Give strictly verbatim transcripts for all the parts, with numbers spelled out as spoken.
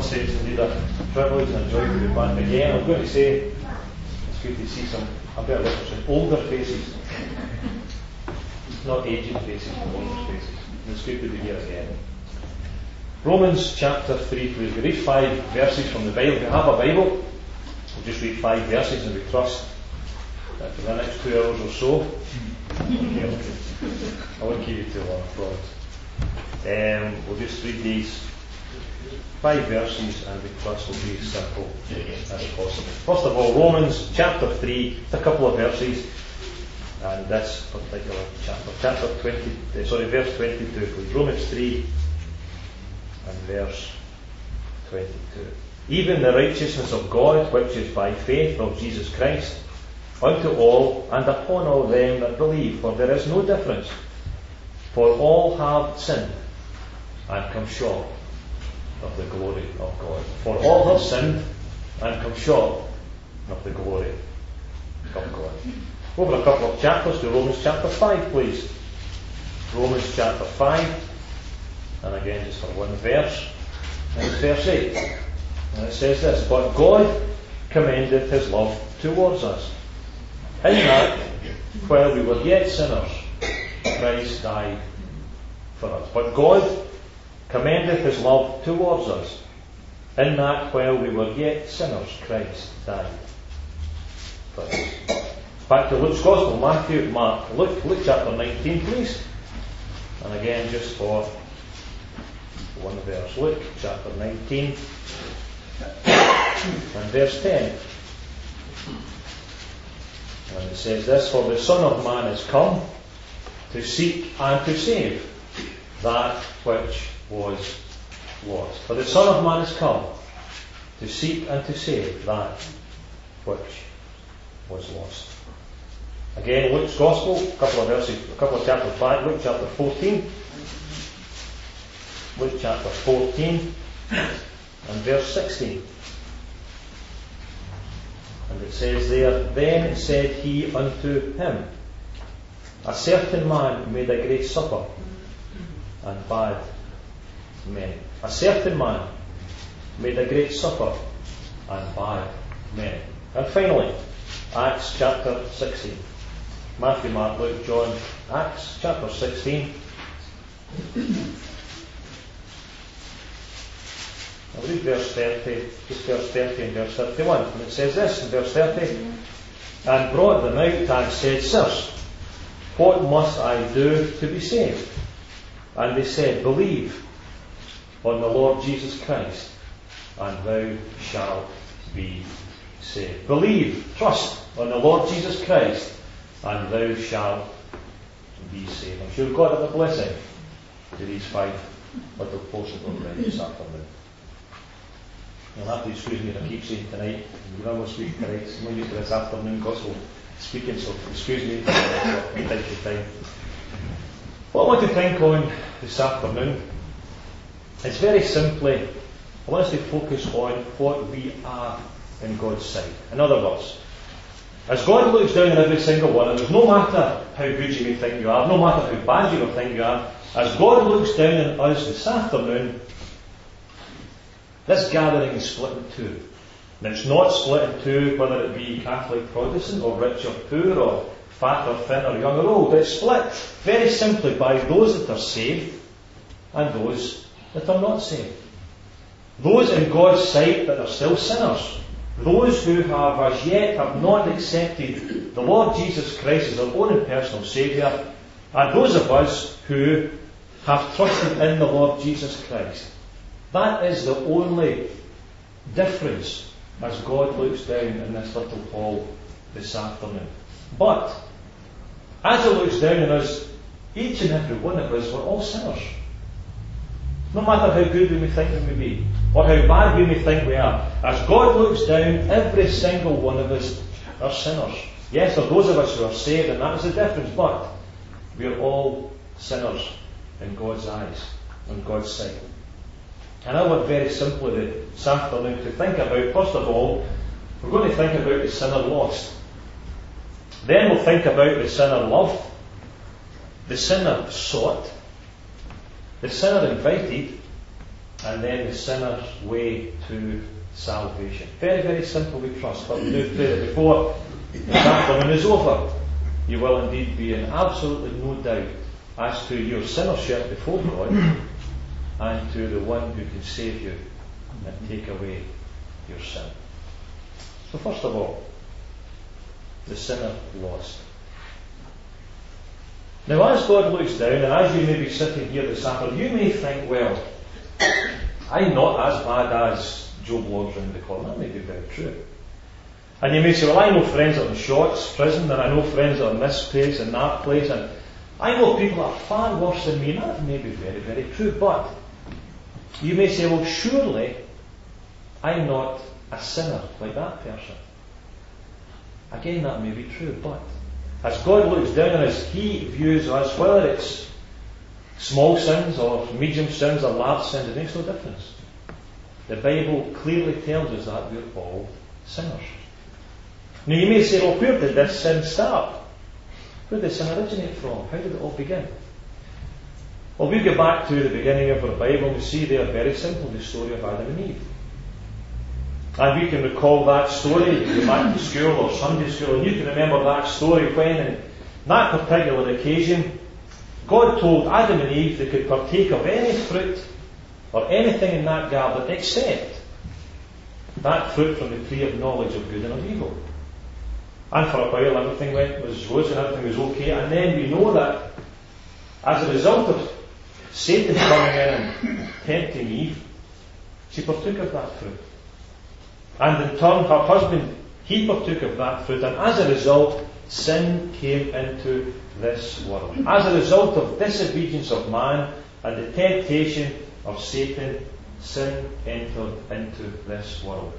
say it's indeed a privilege and a joy to be back again. I'm going to say it's good to see some, I better look for some older faces. Not aged faces, but older faces. It's good to be here again. Romans chapter three, please. We read five verses from the Bible. If you have a Bible, we'll just read five verses and we trust that for the next two hours or so, okay, okay. I won't keep you too long, I promise. Um, we'll just read these five verses and we trust will be as simple as possible. First of all, Romans chapter three, just a couple of verses, and this particular chapter, chapter twenty, uh, sorry, verse twenty-two, please. Romans three and verse twenty-two. Even the righteousness of God, which is by faith of Jesus Christ, unto all and upon all them that believe, for there is no difference. For all have sinned and come short of the glory of God. For all have sinned and come short of the glory of God. Over a couple of chapters to Romans chapter five, please. Romans chapter five, and again just for one verse, and it's verse eight. And it says this: But God commendeth his love towards us, in that, while we were yet sinners, Christ died for us. But God commendeth his love towards us, in that while we were yet sinners, Christ died for us. Back to Luke's Gospel, Matthew, Mark, Luke, Luke chapter nineteen, please. And again, just for one verse, Luke chapter nineteen and verse ten. And it says this: For the Son of Man is come to seek and to save that which was lost. For the Son of Man is come to seek and to save that which was lost. Again, Luke's Gospel, a couple of verses, a couple of chapters back, Luke chapter fourteen. Luke chapter fourteen and verse sixteen. And it says there, Then said he unto him, A certain man made a great supper, and bade many. A certain man made a great supper, and bade many. And finally, Acts chapter sixteen. Matthew, Mark, Luke, John, Acts chapter sixteen. I'll read verse thirty, just verse thirty and verse thirty-one. And it says this in verse thirty: And brought them out and said, Sirs, what must I do to be saved? And they said, Believe on the Lord Jesus Christ, and thou shalt be saved. Believe, trust on the Lord Jesus Christ, and thou shalt be saved. I'm sure God have a blessing to these five little portions of bread this afternoon. You'll have to excuse me if I keep saying tonight. You're almost speaking tonight. I'm not used to this afternoon gospel speaking, so excuse me from time to time. What I want to think on this afternoon is very simply, I want us to focus on what we are in God's sight. In other words, as God looks down on every single one of us, no matter how good you may think you are, no matter how bad you may think you are, as God looks down on us this afternoon, this gathering is split in two. And it's not split in two whether it be Catholic, Protestant, or rich or poor, or fat or thin, or young or old. It's split very simply by those that are saved and those that are not saved. Those in God's sight that are still sinners. Those who have as yet have not accepted the Lord Jesus Christ as their own and personal Saviour. And those of us who have trusted in the Lord Jesus Christ. That is the only difference as God looks down in this little hall this afternoon. But, as He looks down on us, each and every one of us, we're all sinners. No matter how good we may think we may be, or how bad we may think we are, as God looks down, every single one of us are sinners. Yes, there are those of us who are saved, and that is the difference, but we are all sinners in God's eyes, in God's sight. And I want very simply this afternoon to think about, first of all, we're going to think about the sinner lost. Then we'll think about the sinner loved, the sinner sought, the sinner invited, and then the sinner's way to salvation. Very, very simple, we trust, but we do pray that before the sacrament is over, you will indeed be in absolutely no doubt as to your sinnership before God and to the one who can save you and take away your sin. So first of all, the sinner lost. Now as God looks down, and as you may be sitting here this afternoon, you may think, well, I'm not as bad as Joe Blogs around the corner. That may be very true. And you may say, well, I know friends that are in Shorts prison, and I know friends that are in this place and that place, and I know people that are far worse than me, and that may be very, very true. But you may say, well, surely I'm not a sinner like that person. Again, that may be true, but as God looks down on us, He views us, whether it's small sins or medium sins or large sins, it makes no difference. The Bible clearly tells us that we're all sinners. Now you may say, well, where did this sin start? Where did sin originate from? How did it all begin? Well, we go back to the beginning of our Bible and we see there very simple the story of Adam and Eve. And we can recall that story, you go back to school or Sunday school, and you can remember that story when, in that particular occasion, God told Adam and Eve they could partake of any fruit or anything in that garden except that fruit from the tree of knowledge of good and of evil. And for a while everything went was rose and everything was okay, and then we know that as a result of Satan coming in and tempting Eve, she partook of that fruit. And in turn, her husband, he partook of that fruit, and as a result, sin came into this world. As a result of disobedience of man and the temptation of Satan, sin entered into this world.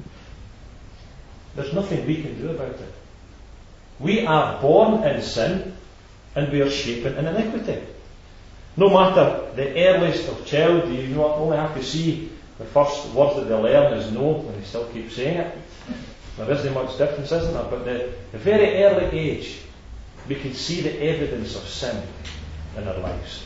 There's nothing we can do about it. We are born in sin, and we are shapen in iniquity. No matter the earliest of child, you not only have to see the first word that they learn is no, and they still keep saying it. There isn't much difference, isn't there? But the, the very early age, we can see the evidence of sin in our lives.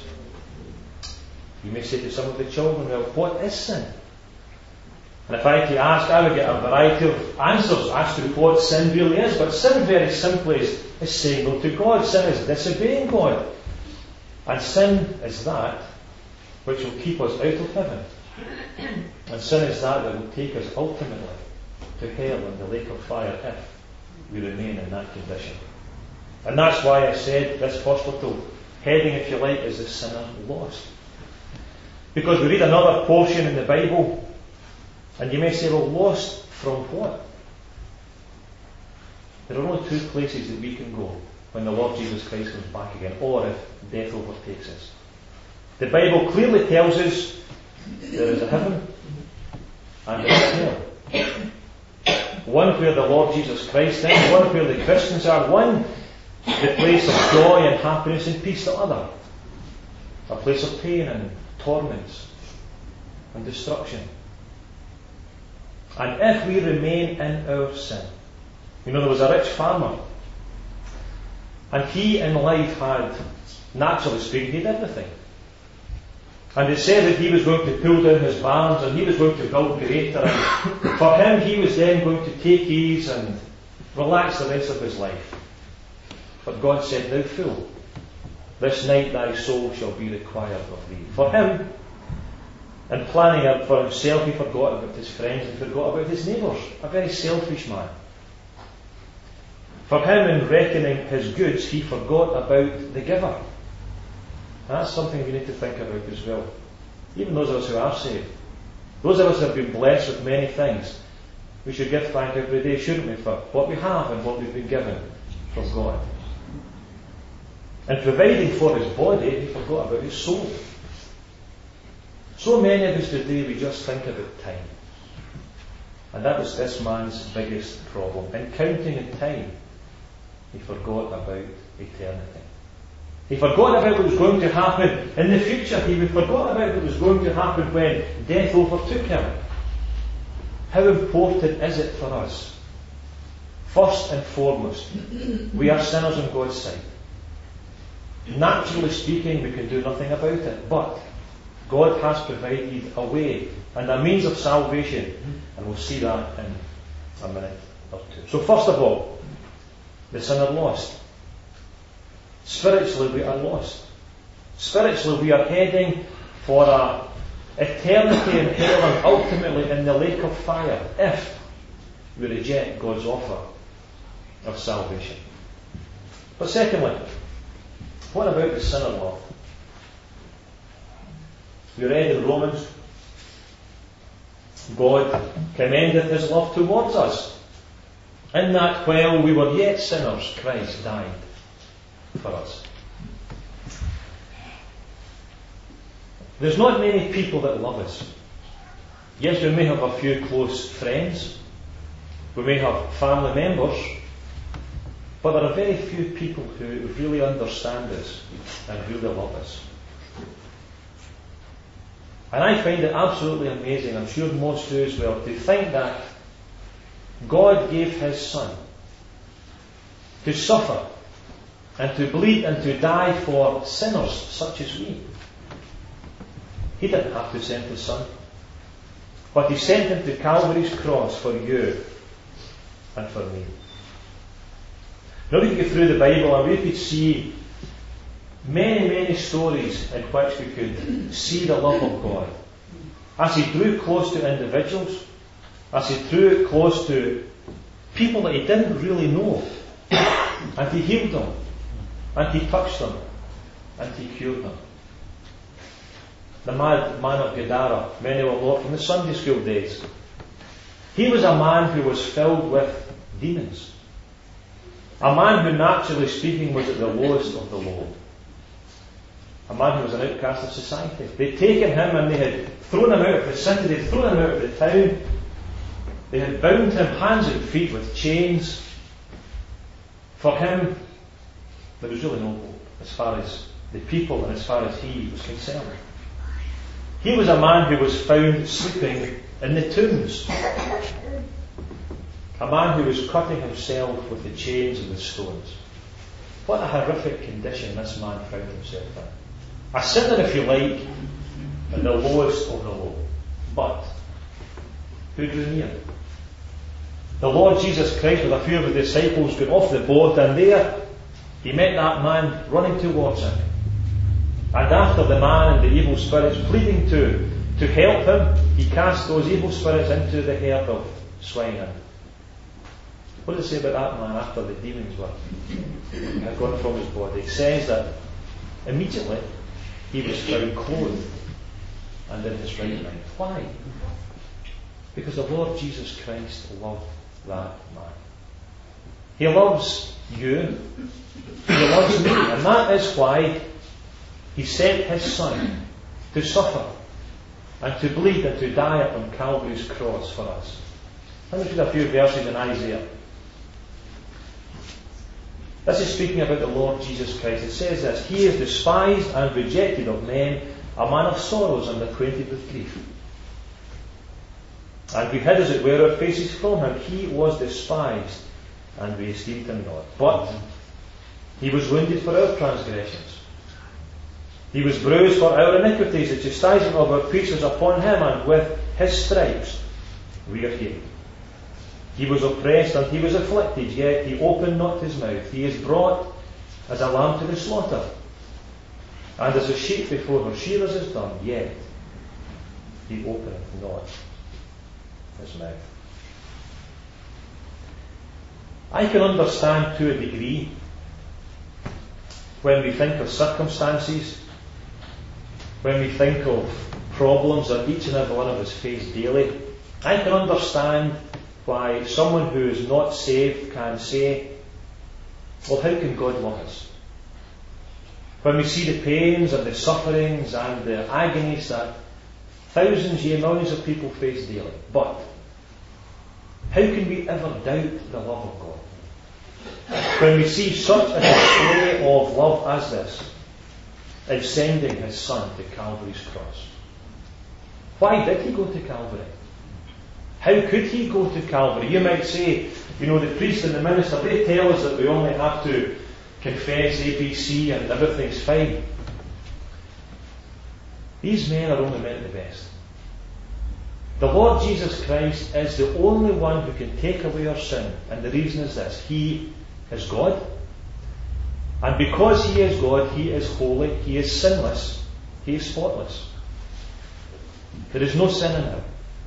You may say to some of the children, well, what is sin? And if I had to ask, I would get a variety of answers as to what sin really is. But sin very simply is, is saying no to God. Sin is disobeying God. And sin is that which will keep us out of heaven. And sin is that that will take us ultimately to hell and the lake of fire if we remain in that condition. And that's why I said this first little heading, if you like, is the sinner lost. Because we read another portion in the Bible, and you may say, well, lost from what? There are only two places that we can go when the Lord Jesus Christ comes back again, or if death overtakes us. The Bible clearly tells us there is a heaven and there is hell. One where the Lord Jesus Christ is, one where the Christians are, one the place of joy and happiness and peace, the other a place of pain and torments and destruction. And if we remain in our sin, you know, there was a rich farmer, and he in life had, naturally speaking, he had everything. And it said that he was going to pull down his barns and he was going to build greater. And for him, he was then going to take ease and relax the rest of his life. But God said, "Thou fool, this night thy soul shall be required of thee." For him, in planning out for himself, he forgot about his friends and forgot about his neighbours. A very selfish man. For him, in reckoning his goods, he forgot about the giver. That's something we need to think about as well. Even those of us who are saved. Those of us who have been blessed with many things. We should give thanks every day, shouldn't we, for what we have and what we've been given from God. And providing for his body, he forgot about his soul. So many of us today, we just think about time. And that was this man's biggest problem. In counting in time, he forgot about eternity. He forgot about what was going to happen in the future. He forgot about what was going to happen when death overtook him. How important is it for us? First and foremost, we are sinners in God's sight. Naturally speaking, we can do nothing about it. But God has provided a way and a means of salvation, and we'll see that in a minute or two. So first of all, the sinner lost. Spiritually we are lost. Spiritually we are heading for a eternity in hell and ultimately in the lake of fire if we reject God's offer of salvation. But secondly, what about the sinner love? We read in Romans, God commended his love towards us, in that while we were yet sinners, Christ died for us. There's not many people that love us. Yes, we may have a few close friends, we may have family members, but there are very few people who really understand us and really love us. And I find it absolutely amazing, I'm sure most do as well, to think that God gave his Son to suffer and to bleed and to die for sinners such as we. He didn't have to send his Son, but he sent him to Calvary's cross for you and for me. Now we could go through the Bible and we could see many, many stories in which we could see the love of God. As he drew close to individuals, as he drew close to people that he didn't really know, and he healed them, and he touched them, and he cured them. The mad man of Gadara, many will know from the Sunday school days. He was a man who was filled with demons. A man who, naturally speaking, was at the lowest of the low. A man who was an outcast of society. They'd taken him and they had thrown him out of the city, they'd thrown him out of the town. They had bound him hands and feet with chains. For him, there was really no hope as far as the people and as far as he was concerned. He was a man who was found sleeping in the tombs. A man who was cutting himself with the chains and the stones. What a horrific condition this man found himself in. A sinner, if you like, in the lowest of the low. But who drew near? The Lord Jesus Christ with a few of the disciples got off the boat, and there he met that man running towards him. And after the man and the evil spirits pleading to, to help him, he cast those evil spirits into the herd of swine. What does it say about that man after the demons were had gone from his body? It says that immediately he was found clothed and in his right mind. Why? Because the Lord Jesus Christ loved that man. He loves you. He loves me. And that is why he sent his Son to suffer and to bleed and to die upon Calvary's cross for us. Let me read a few verses in Isaiah. This is speaking about the Lord Jesus Christ. It says this: He is despised and rejected of men, a man of sorrows and acquainted with grief. And we hid, as it were, our faces from him. He was despised, and we esteemed him not. But he was wounded for our transgressions. He was bruised for our iniquities. The chastisement of our peace was upon him, and with his stripes we are healed. He was oppressed and he was afflicted, yet he opened not his mouth. He is brought as a lamb to the slaughter, and as a sheep before her shearers is dumb, yet he openeth not his mouth. I can understand to a degree when we think of circumstances, when we think of problems that each and every one of us face daily. I can understand why someone who is not saved can say, well, how can God love us? When we see the pains and the sufferings and the agonies that thousands, yea, millions of people face daily. But how can we ever doubt the love of God? When we see such a display of love as this, in sending his Son to Calvary's cross. Why did he go to Calvary? How could he go to Calvary? You might say, you know, the priest and the minister, they tell us that we only have to confess A B C and everything's fine. These men are only meant the best. The Lord Jesus Christ is the only one who can take away our sin, and the reason is this: He is God, and because He is God, He is holy, He is sinless, He is spotless. There is no sin in Him.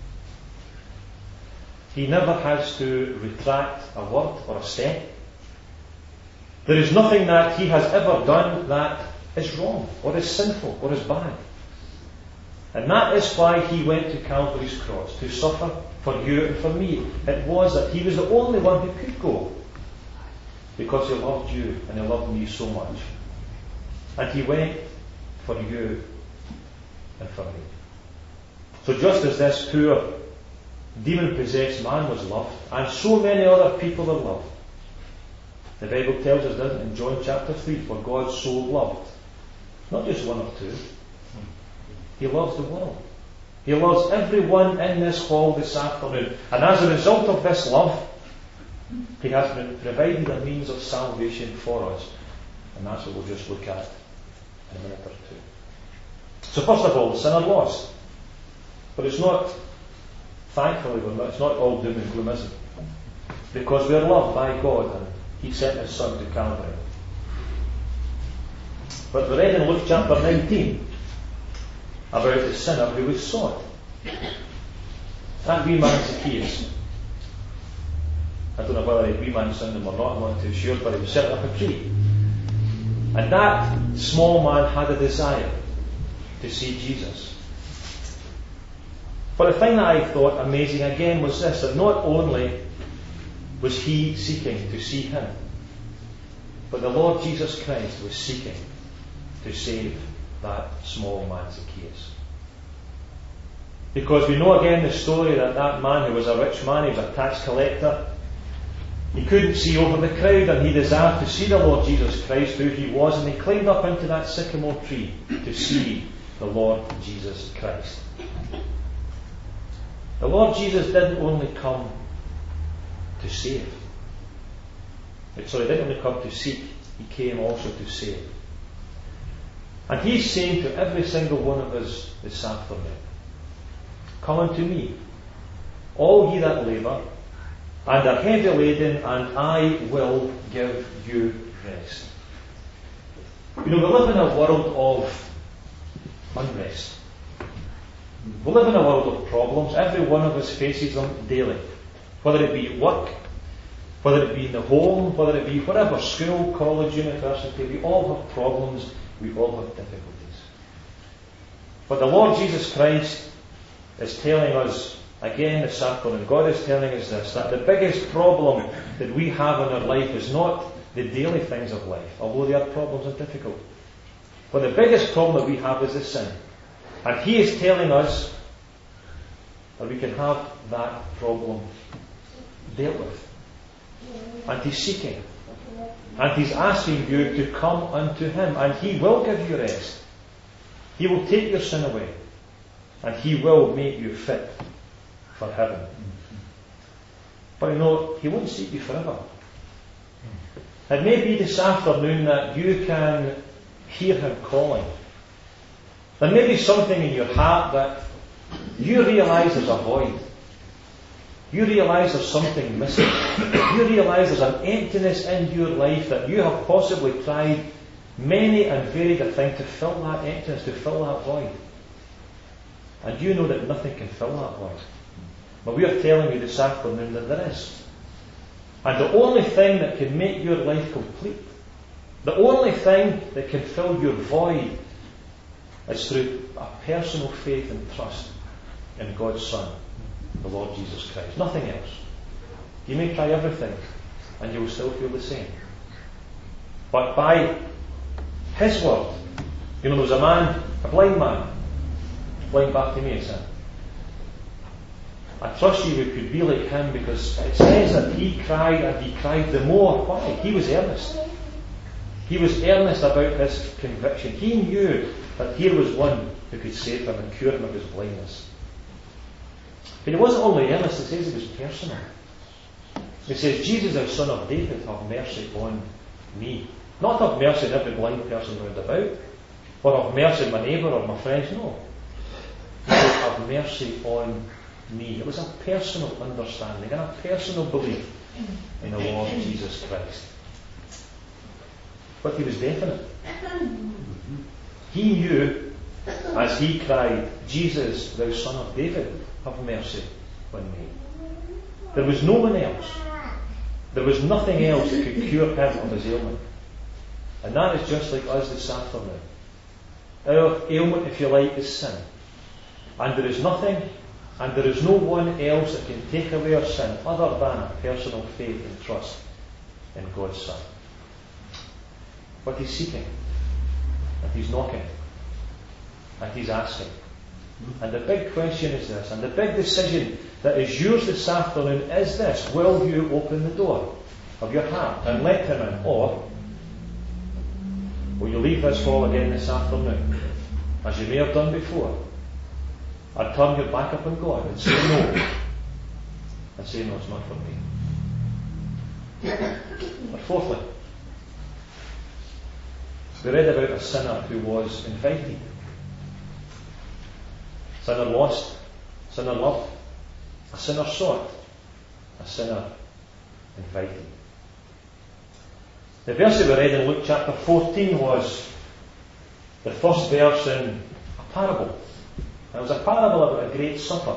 He never has to retract a word or a step. There is nothing that He has ever done that is wrong, or is sinful, or is bad. And that is why He went to Calvary's cross, to suffer for you and for me. It was that He was the only one who could go, because He loved you and He loved me so much. And He went for you and for me. So just as this poor demon-possessed man was loved, and so many other people are loved, the Bible tells us, doesn't it, in John chapter three, for God so loved, not just one or two, He loves the world. He loves everyone in this hall this afternoon. And as a result of this love, He has been provided a means of salvation for us. And that's what we'll just look at in a minute or two. So first of all, sin and loss. But it's not, thankfully, we're not, it's not all doom and gloom, is it? Because we're loved by God, and He sent His Son to Calvary. But we read in Luke chapter nineteen about the sinner who was sought. That wee man Zacchaeus. I don't know whether a wee man sinned him or not, I'm not too sure, but he was set up a tree. And that small man had a desire to see Jesus. But the thing that I thought amazing again was this, that not only was he seeking to see Him, but the Lord Jesus Christ was seeking to save that small man Zacchaeus. Because we know again the story that that man who was a rich man, he was a tax collector, he couldn't see over the crowd, and he desired to see the Lord Jesus Christ, who He was, and he climbed up into that sycamore tree to see the Lord Jesus Christ. The Lord Jesus didn't only come to save. Sorry, he didn't only come to seek, He came also to save. And He's saying to every single one of us this afternoon, come unto me, all ye that labour and are heavy laden, and I will give you rest. You know, we live in a world of unrest. We live in a world of problems. Every one of us faces them daily. Whether it be at work, whether it be in the home, whether it be whatever, school, college, university, we all have problems, we all have difficulties. But the Lord Jesus Christ is telling us, again this afternoon, God is telling us this, that the biggest problem that we have in our life is not the daily things of life, although they are problems and difficult. But the biggest problem that we have is the sin. And He is telling us that we can have that problem dealt with. And He's seeking. And He's asking you to come unto Him. And He will give you rest. He will take your sin away. And He will make you fit for heaven. But you know, He won't seek you forever. It may be this afternoon that you can hear Him calling. There may be something in your heart that you realise there's a void. You realise there's something missing. You realise there's an emptiness in your life that you have possibly tried many and varied a thing to fill that emptiness, to fill that void. And you know that nothing can fill that void. But we are telling you this afternoon that there is. And the only thing that can make your life complete, the only thing that can fill your void, is through a personal faith and trust in God's Son, the Lord Jesus Christ. Nothing else. You may try everything and you will still feel the same. But by His word, you know, there was a man, a blind man, blind Bartimaeus, said, I trust you we could be like him, because it says that he cried and he cried the more. Why? He was earnest. He was earnest about his conviction. He knew that here was one who could save him and cure him of his blindness. But he wasn't only earnest, it says he was personal. It says, Jesus, thou Son of David, have mercy on me. Not have mercy on every blind person round about, or have mercy on my neighbour or my friends, no. have mercy on me. It was a personal understanding and a personal belief in the Lord Jesus Christ. But he was definite. He knew, as he cried, Jesus, thou Son of David, have mercy on me. There was no one else. There was nothing else that could cure him of his ailment. And that is just like us this afternoon. Our ailment, if you like, is sin. And there is nothing, and there is no one else that can take away our sin other than a personal faith and trust in God's Son. But he's seeking, and he's knocking, and he's asking. And the big question is this, and the big decision that is yours this afternoon is this: will you open the door of your heart and let him in, or will you leave this hall again this afternoon, as you may have done before, and turn your back upon God and say no, and say no, it's not for me. But fourthly, we read about a sinner who was invited. Sinner lost, sinner loved, a sinner sought, a sinner invited. The verse that we read in Luke chapter fourteen was the first verse in a parable. It was a parable about a great supper.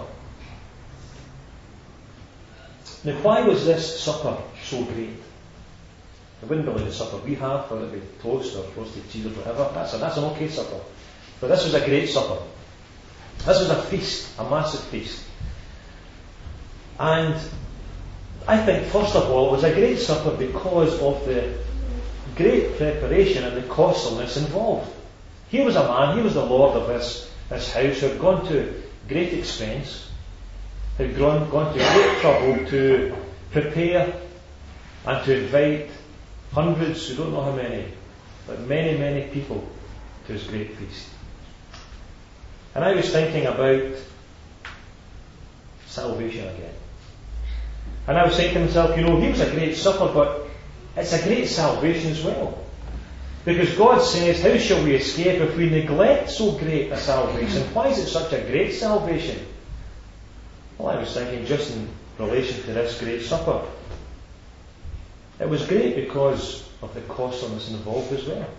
Now, why was this supper so great? I wouldn't believe the supper we have, whether it be toast or roasted cheese or whatever. That's, a, that's an okay supper. But this was a great supper. This was a feast, a massive feast. And I think, first of all, it was a great supper because of the great preparation and the costliness involved. Here was a man, he was the Lord of this, this house, who had gone to great expense, had gone, gone to great trouble to prepare and to invite hundreds, we don't know how many, but many, many people to his great feast. And I was thinking about salvation again. And I was saying to myself, you know, he was a great supper, but it's a great salvation as well. Because God says, how shall we escape if we neglect so great a salvation? Why is it such a great salvation? Well, I was thinking just in relation to this great supper. It was great because of the costliness involved as well.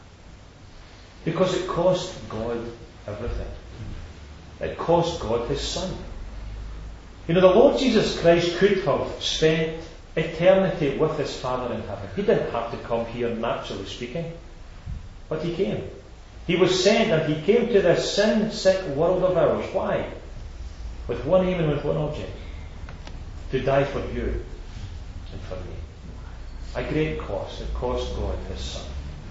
Because it cost God everything. It cost God his Son. You know, the Lord Jesus Christ could have spent eternity with his Father in heaven. He didn't have to come here, naturally speaking. But he came. He was sent, and he came to this sin-sick world of ours. Why? With one aim and with one object. To die for you and for me. A great cost. It cost God his Son.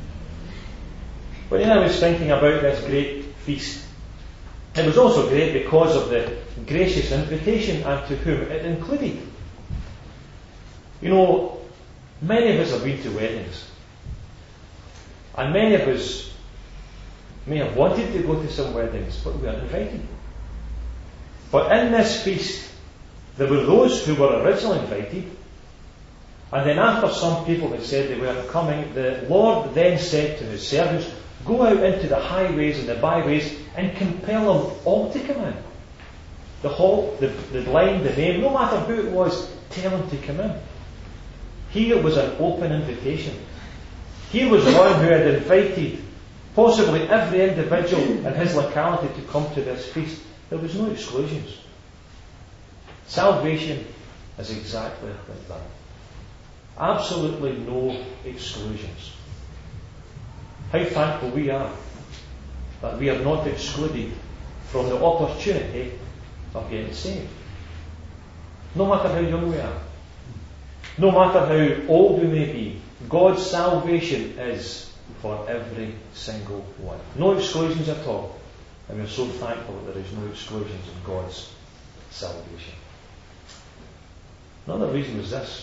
But then I was thinking about this great feast. It was also great because of the gracious invitation and to whom it included. You know, many of us have been to weddings. And many of us may have wanted to go to some weddings, but we weren't invited. But in this feast, there were those who were originally invited. And then after some people had said they weren't coming, the Lord then said to his servants, go out into the highways and the byways and compel them all to come in. The halt, the, the blind, the lame, no matter who it was, tell them to come in. Here was an open invitation. Here was one who had invited possibly every individual in his locality to come to this feast. There was no exclusions. Salvation is exactly like that. Absolutely no exclusions. How thankful we are that we are not excluded from the opportunity of getting saved. No matter how young we are, no matter how old we may be, God's salvation is for every single one. No exclusions at all. And we're so thankful that there is no exclusions in God's salvation. Another reason was this.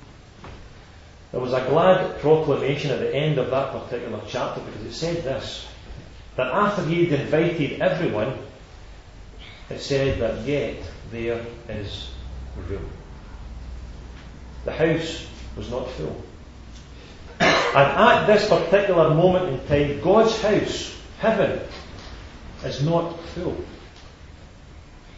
There was a glad proclamation at the end of that particular chapter, because it said this, that after he had invited everyone, it said that yet there is room. The house was not full. And at this particular moment in time, God's house, heaven, is not full.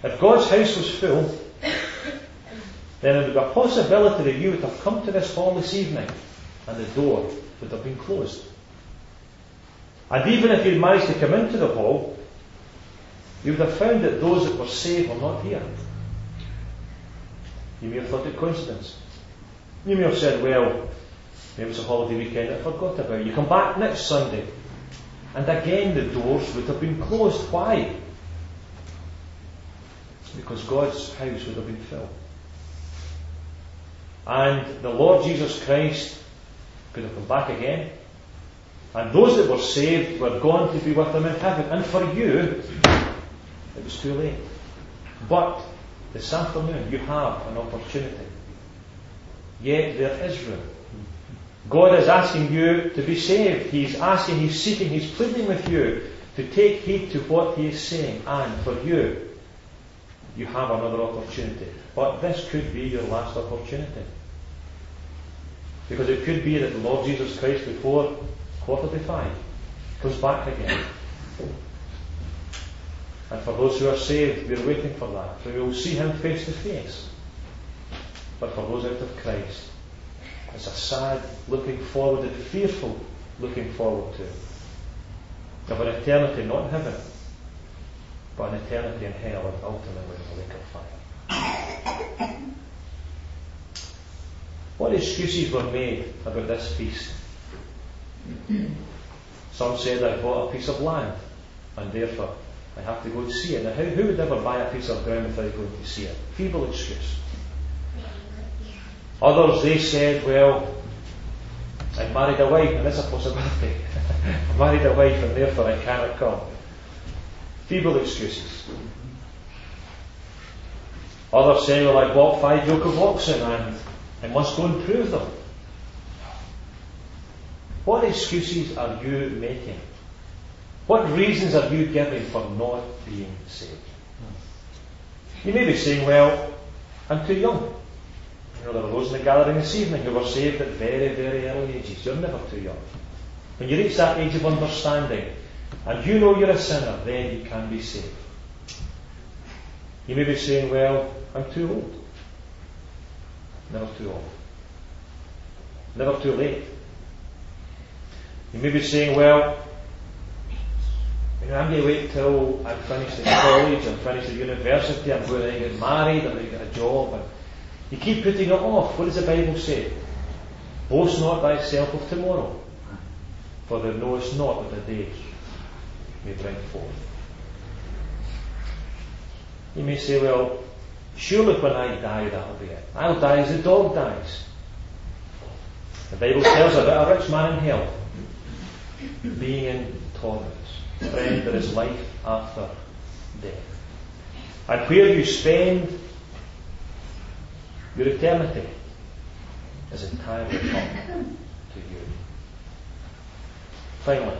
If God's house was full, then there would be a possibility that you would have come to this hall this evening and the door would have been closed. And even if you'd managed to come into the hall, you would have found that those that were saved were not here. You may have thought it coincidence. You may have said, well, maybe it's a holiday weekend I forgot about. You come back next Sunday, and again the doors would have been closed. Why? Because God's house would have been filled. And the Lord Jesus Christ could have come back again. And those that were saved were going to be with Him in heaven. And for you, it was too late. But this afternoon, you have an opportunity. Yet there is room. God is asking you to be saved. He's asking, He's seeking, He's pleading with you to take heed to what He is saying. And for you, you have another opportunity. But this could be your last opportunity. Because it could be that the Lord Jesus Christ, before quarter to five, comes back again. And for those who are saved, we're waiting for that. For we will see Him face to face. But for those out of Christ, it's a sad looking forward and fearful looking forward to. Of an eternity not in heaven, but an eternity in hell, and ultimately in the lake of fire. What excuses were made about this feast? Some said, I bought a piece of land, and therefore I have to go and see it. Now, who, who would ever buy a piece of ground without going to see it? Feeble excuse. Others, they said, well, I've married a wife, and that's a possibility. I've married a wife, and therefore I cannot come. Feeble excuses. Others say, well, I bought five yoke of oxen, and I must go and prove them. What excuses are you making? What reasons are you giving for not being saved? You may be saying, well, I'm too young. You know, there were those in the gathering this evening who were saved at very, very early ages. You're never too young. When you reach that age of understanding, and you know you're a sinner, then you can be saved. You may be saying, well, I'm too old. Never too old. Never too late. You may be saying, well, you know, I'm going to wait till I'm finished in college, I'm finished at university, I'm going to get married, I'm going to get a job. And you keep putting it off. What does the Bible say? Boast not thyself of tomorrow, for thou knowest not what the days may bring forth. You may say, well, surely when I die that'll be it. I'll die as a dog dies. The Bible tells about a rich man in hell being in torments. Friend, there is life after death. And where you spend your eternity is entirely up to you. Finally,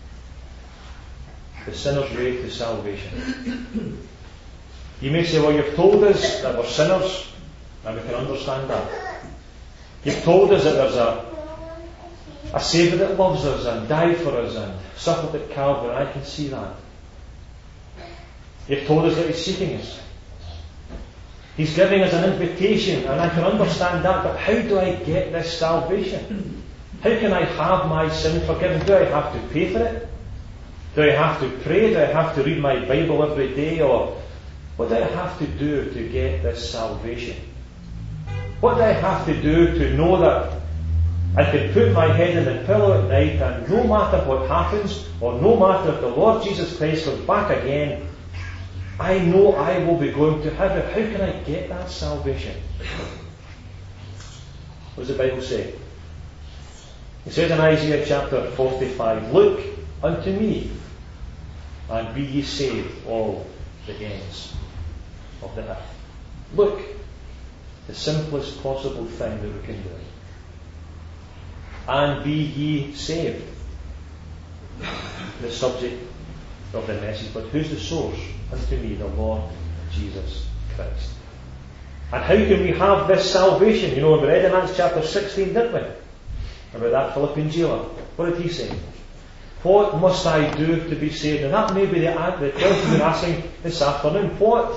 the sinner's way to salvation. You may say, well, you've told us that we're sinners, and we can understand that. You've told us that there's a, a Saviour that loves us and died for us and suffered at Calvary, and I can see that. You've told us that He's seeking us. He's giving us an invitation, and I can understand that, but how do I get this salvation? How can I have my sin forgiven? Do I have to pay for it? Do I have to pray? Do I have to read my Bible every day? Or what do I have to do to get this salvation? What do I have to do to know that I can put my head in the pillow at night, and no matter what happens, or no matter if the Lord Jesus Christ comes back again, I know I will be going to heaven. How can I get that salvation? What does the Bible say? It says in Isaiah chapter forty-five, look unto me, and be ye saved, all the ends of the earth. Look, the simplest possible thing that we can do. And be ye saved. The subject of the message. But who's the source? Unto me, the Lord Jesus Christ. And how can we have this salvation? You know, we read in Acts chapter sixteen, didn't we? About that Philippian jailer. What did he say? What must I do to be saved? And that may be the, the question you're asking this afternoon. What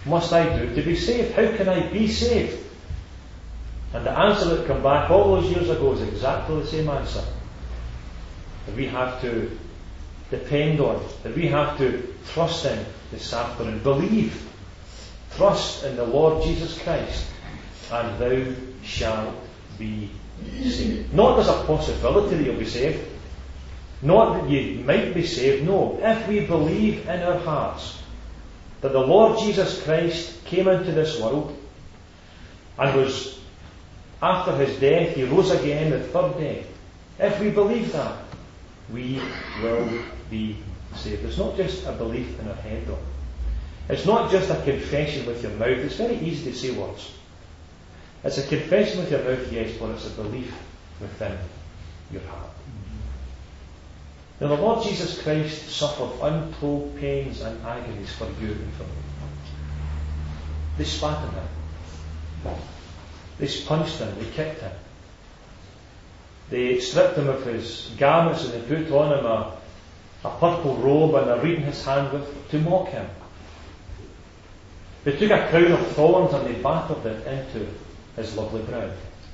must I do to be saved? How can I be saved? And the answer that came back all those years ago is exactly the same answer. That we have to depend on, that we have to trust in this afternoon. Believe, trust in the Lord Jesus Christ, and thou shalt be saved. Not there's a possibility that you'll be saved. Not that you might be saved. No, if we believe in our hearts that the Lord Jesus Christ came into this world and was, after his death, he rose again the third day. If we believe that, we will be saved. It's not just a belief in our head, though. It's not just a confession with your mouth. It's very easy to say words. It's a confession with your mouth, yes, but it's a belief within your heart. Now, the Lord Jesus Christ suffered untold pains and agonies for you and for me. They spat on him. They punched him. They kicked him. They stripped him of his garments and they put on him a, a purple robe and a reed in his hand with, to mock him. They took a crown of thorns and they battered it into his lovely brow.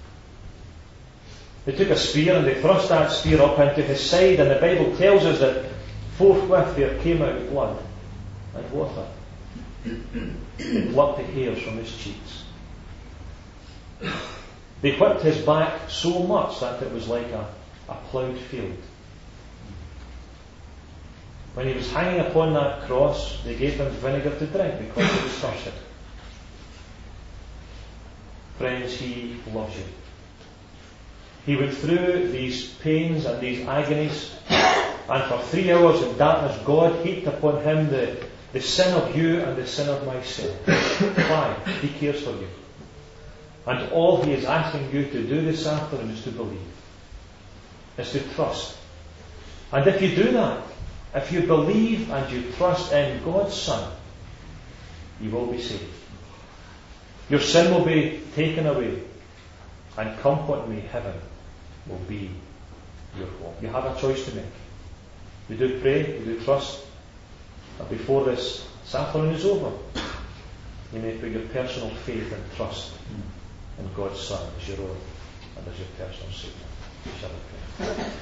They took a spear and they thrust that spear up into his side, and the Bible tells us that forthwith there came out blood and water. They plucked the hairs from his cheeks. They whipped his back so much that it was like a, a ploughed field. When he was hanging upon that cross, they gave him vinegar to drink because he was thirsty. Friends, he loves you. He went through these pains and these agonies, and for three hours in darkness, God heaped upon him the, the sin of you and the sin of myself. Why? He cares for you. And all he is asking you to do this afternoon is to believe, is to trust. And if you do that, if you believe and you trust in God's Son, you will be saved. Your sin will be taken away, and comfort me, heaven will be your home. You have a choice to make. We do pray, we do trust that before this, this afternoon is over, you may put your personal faith and trust in God's Son as your own and as your personal Saviour. Shall we pray?